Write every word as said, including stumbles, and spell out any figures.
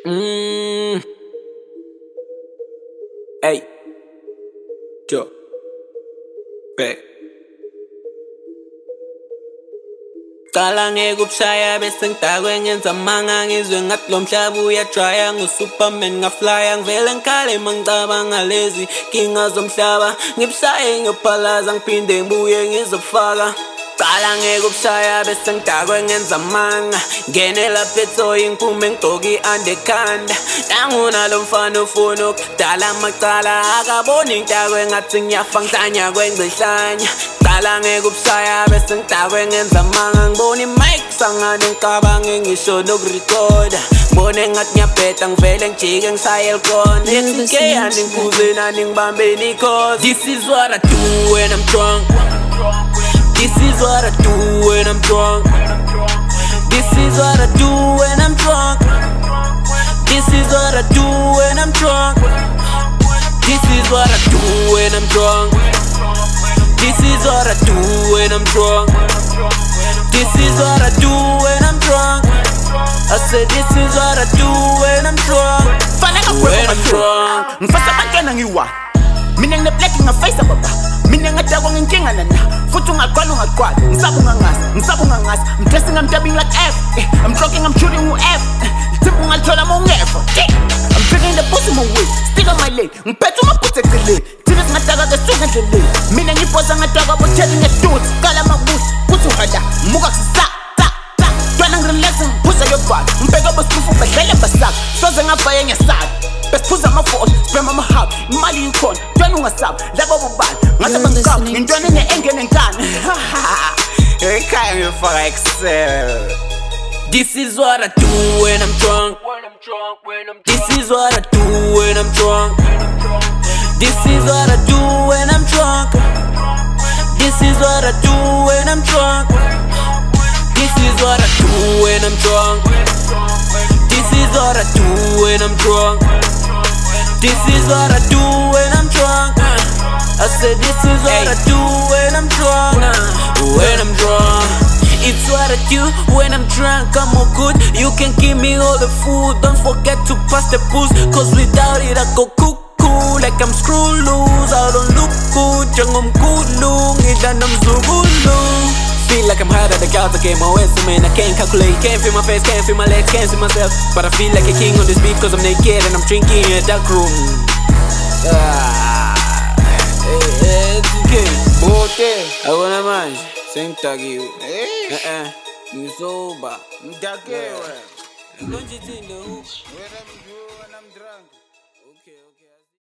Mm. Hey, Joe, back. Qala ngekubushaya bese ngidakwe ngenza amanga ngizwe ngathi lo mhlaba uyatrya ngu-Superman ngaflya ngivele ngikhale mangicabanga lezi nkinga zomhlaba ngibushaye ngiyophalaza ngiphinde ngibuye ngizofaka. Qala ngekubushaya bese ngidakwe ngenza amanga ngenela phetoyi ngiphume ngigcoke i-undercover nanguna lo mfana ufuna ukudala amacala akaboni ngidakwe ngathi ngiyafa ngihlanya kwenzihlanya. Qala ngekubushaya bese ngidakwe ngenza amanga ngibona i-mic sangane ngicabange ngisho nokurekhoda ngibone ngathi ngiyabheda ngivele ngijike ngishaye elikona ethi-keya ningikuze nani ngibambe nikhoza. This is what I do when I'm drunk. This is what I do when I'm drunk. This is what I do when I'm drunk. This is what I do when I'm drunk. This is what I do when I'm drunk. This is what I do when I'm drunk. This is what I do when I'm drunk. I said this is what I do when I'm drunk. When I'm drunk. Ngifasa abantwana ngiwa mina ngine-black ngingafayisa baba mina ngadakwa ngenkinga nana futhi ungaqwala ungaqwala ngisaba ungangazi ngisaba ungangazi I'm dressing I'm dubbing like F eh, I'm talking I'm shooting u-F thimba ungalithola ma ungeva I'm drinking the pussy my way still on my lane ngiphethe umaphutha eceleni thina singadaka kesuka endleleni mina ngibhoza ngadakwa botheli ngeduthi qala amabusi kuthi uhala muka kusisa twana ngirelaxe ngiphuza yobhala ngibheke bosipufu bedlele basaka soze ngavaye ngesaka besiphuza amafoni sibhema amahaba imali ikhona twana ungasaba labo bobani ngathi bangikaba ngintwana ene-engene enkani ekhaya ngiyofaka excel. This is what I do when I'm drunk. This is what I do when I'm drunk. This is what I do when I'm drunk. This is what I do when I'm drunk. This is what I do when I'm drunk. This is what I do when I'm drunk. This is what I do when I'm drunk. I said this is what I do when I'm drunk. When I'm drunk. It's what I do when I'm drunk, I'm all good. You can give me all the food, don't forget to pass the booze. Cause without it I go cuckoo, like I'm screw loose. I don't look good, jangom kulu, ngidan namzugulu. Feel like I'm high at the couch, I came my waist, man, I can't calculate. Can't feel my face, can't feel my legs, can't see myself. But I feel like a king on this beat cause I'm naked and I'm drinking in a dark room. Ah, it's okay. Bote I wanna manage. Sing tagi. eh Eh eh. You sober. ngidake wena Don't you think the hook? when I'm when I'm drunk. Okay, okay.